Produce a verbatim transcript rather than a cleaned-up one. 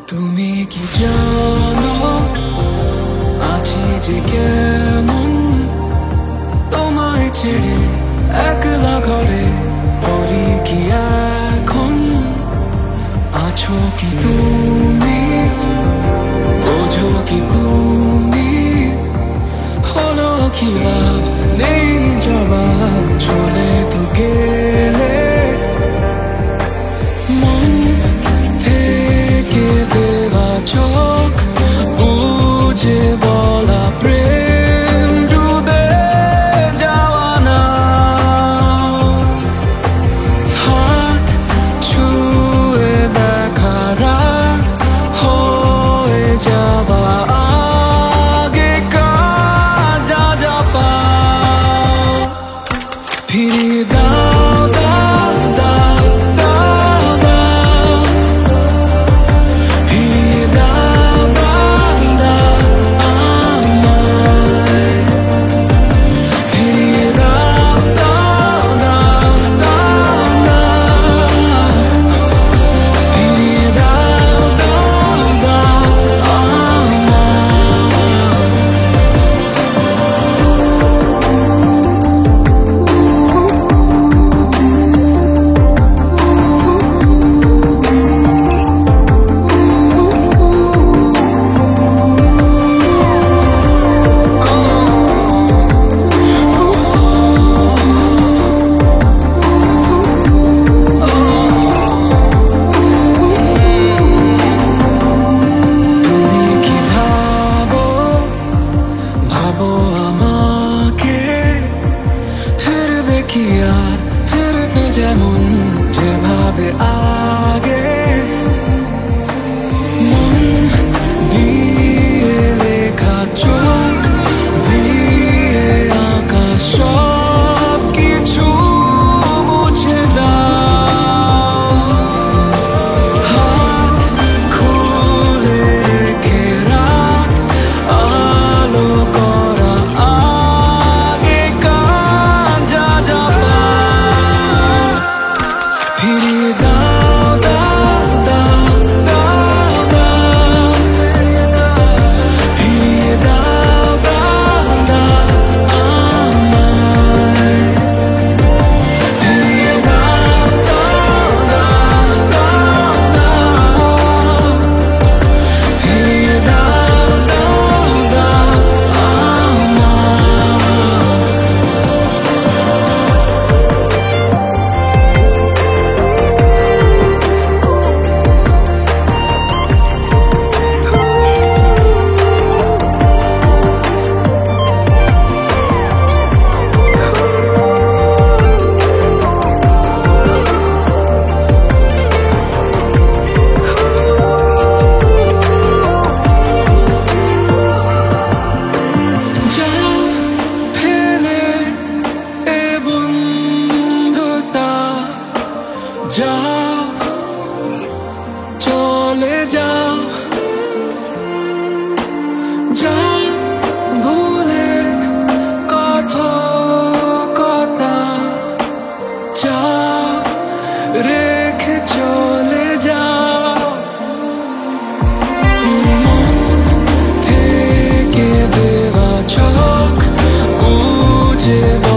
তুমি কি জানো আছি যে কেমন তোমায় ছেড়ে একলা ঘরে করি কি এখন আছো কি তুমি বোঝো কি তুমি হলো কি লাভ নেই জবাব চলে তো গেলে মন থেকে দেওয়া চোখ বুঝে বলা প্রেম ডুবে যাওয়া না হাত ছুঁয়ে দেখা রাত হয়ে যাওয়া আগে কার যা যা পাও ফিরিয়ে দাও দাও দাও দাও দাও ফিরিয়ে দাও দাও দাও আমায় ফিরিয়ে দাও দাও দাও দাও দাও ফিরিয়ে দাও দাও দাও তুমি কি ভাবো ভাবো আমাকে ফিরবে কি আর ফিরবে যেমন যেভাবে আগে মন দিয়ে লেখা চোখ দিয়ে আঁকা সব কিছু মুছে দাও হাত খুলে রেখে রাত আলো করা আগে কার যা যা পাও ফিরিয়ে দাও দাও দাও দাও দাও ফিরিয়ে দাও দাও দাও আমায় ফিরিয়ে দাও দাও দাও দাও দাও ফিরিয়ে দাও দাও দাও আমায় যাও ফেলে এ বন্ধুতা যাও চলে যাও যাও ভুলে কথকতা যাও রেখে চলে যাও মন থেকে দেওয়া চোখ বুঝে